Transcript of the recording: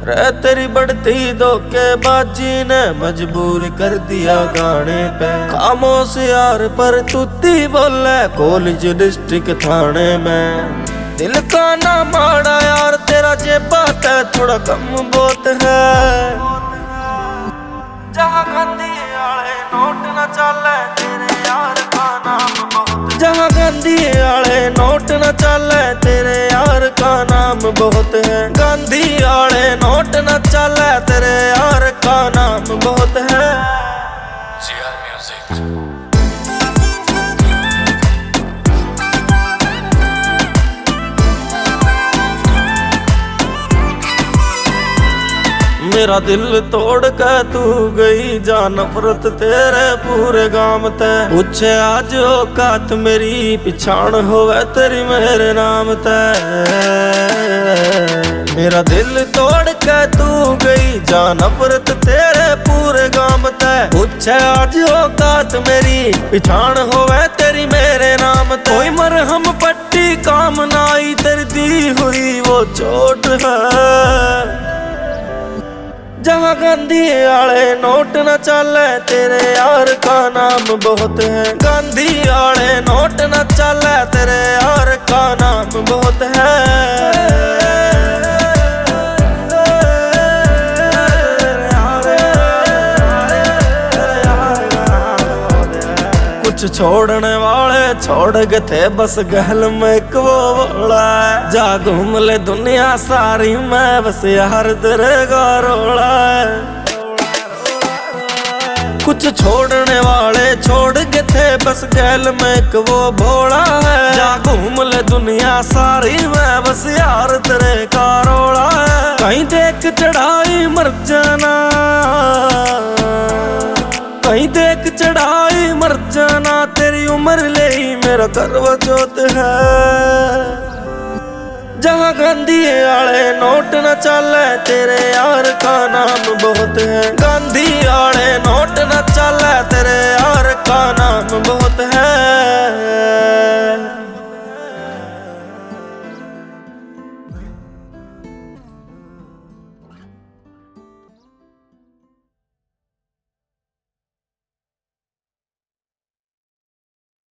रे तेरी बढ़ती धोखेबाजी ने मजबूर कर दिया गाने पे। खामोश यार पर तूती बोले कॉलेज डिस्ट्रिक्ट थाने में। दिल का ना माड़ा यार तेरा जे बात है थोड़ा कम बहुत है। जहाँ गांधी आले नोट न चले तेरे यार का नाम बहुत। जहाँ गांधी आले नोट न चले तेरे यार का नाम बहुत है। गांधी आले नोट न चले तेरे यार का नाम बहुत है। GR Music। मेरा दिल तोड़ के तू गई जा नफरत तेरे पूरे गांव ते। पूछे आज औकात मेरी पिछाण होवे तेरी मेरे नाम ते। मेरा दिल तोड़ के तू गई जा नफरत तेरे पूरे गांव ते। पूछे आज औकात मेरी पिछाण होवे तेरी मेरे नाम ते। कोई मरहम पट्टी काम ना आई तेरी दी हुई वो चोट है। जहाँ गांधी आले नोट न चले तेरे यार का नाम बहुत है। गांधी आले नोट न चले तेरे यार का नाम बहुत है। कुछ छोड़ने वाले छोड़ गए थे बस गहल में एक वो बोला। जा घूम ले दुनिया सारी मैं बस यार तेरे का रोला। कुछ छोड़ने वाले छोड़ गए थे बस गहल में एक वो भोला है। जा घूम ले दुनिया सारी मैं बस यार तेरे का रोला है। कहीं देख चढ़ाई मर जाना, कहीं देख चढ़ाई मर जाना। तेरी उम्र ले ही मेरा करवा चौथ है। जहाँ गांधी आले नोट न चले तेरे यार का नाम बहुत है। गांधी आले नोट न चले तेरे यार का नाम बहुत है।